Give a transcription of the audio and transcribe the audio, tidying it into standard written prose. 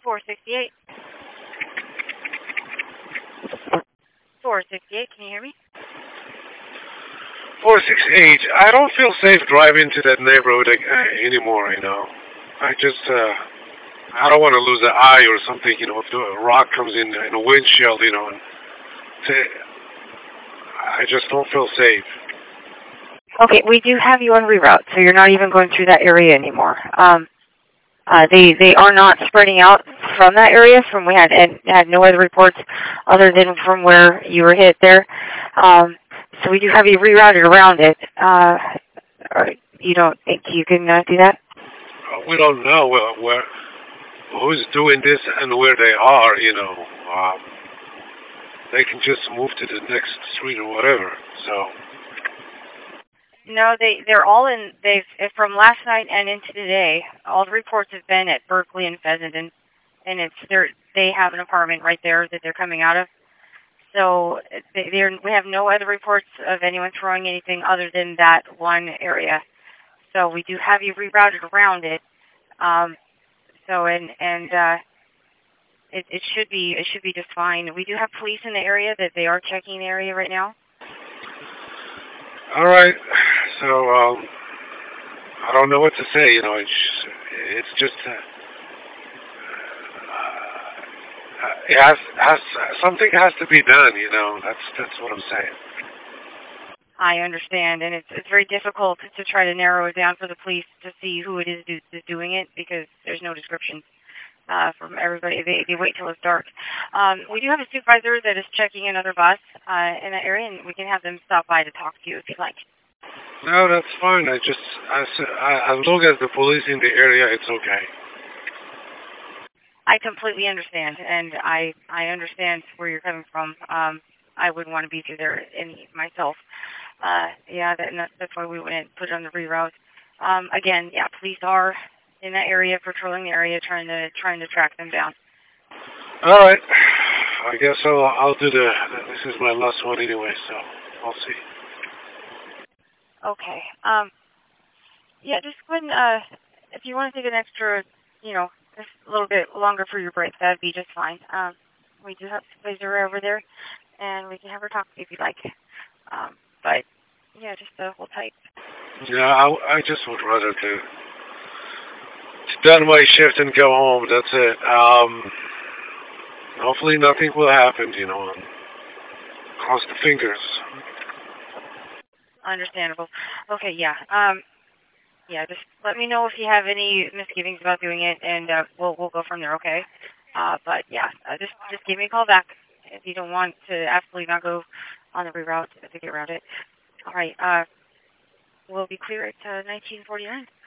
468. 468, can you hear me? 468. I don't feel safe driving to that neighborhood anymore, you know. I don't want to lose an eye or something, you know, if a rock comes in a windshield, you know. I just don't feel safe. Okay, we do have you on reroute, so you're not even going through that area anymore. They are not spreading out from that area. We had no other reports other than from where you were hit there. So we do have you rerouted around it. You don't think you can do that? We don't know who's doing this and where they are, you know. They can just move to the next street or whatever. So. No, they're all in. From last night and into today. All the reports have been at Berkeley and Fessenden, and they have an apartment right there that they're coming out of. So we have no other reports of anyone throwing anything other than that one area. So we do have you rerouted around it. It should be just fine. We do have police in the area that they are checking the area right now. All right. So I don't know what to say. You know, it's just something has to be done. You know, that's what I'm saying. I understand, and it's very difficult to try to narrow it down for the police to see who it is that's doing it because there's no description from everybody. They wait till it's dark. We do have a supervisor that is checking another bus in that area, and we can have them stop by to talk to you if you'd like. No, that's fine. As long as the police in the area, it's okay. I completely understand, and I understand where you're coming from. I wouldn't want to be through there myself. That's why we went and put it on the reroute. Again, police are in that area, patrolling the area, trying to track them down. All right. I guess I'll do this is my last one anyway, so I'll see. Okay. Just go ahead and, if you want to take an extra, just a little bit longer for your break, that'd be just fine. We do have Supervisor over there, and we can have her talk if you'd like. Just hold tight. Yeah, I just would rather to done my shift and go home. That's it. Hopefully nothing will happen, you know. Cross the fingers. Understandable. Okay, just let me know if you have any misgivings about doing it, and we'll go from there, okay? Just give me a call back if you don't want to absolutely not go on the reroute to get routed. All right, we'll be clear at 1949.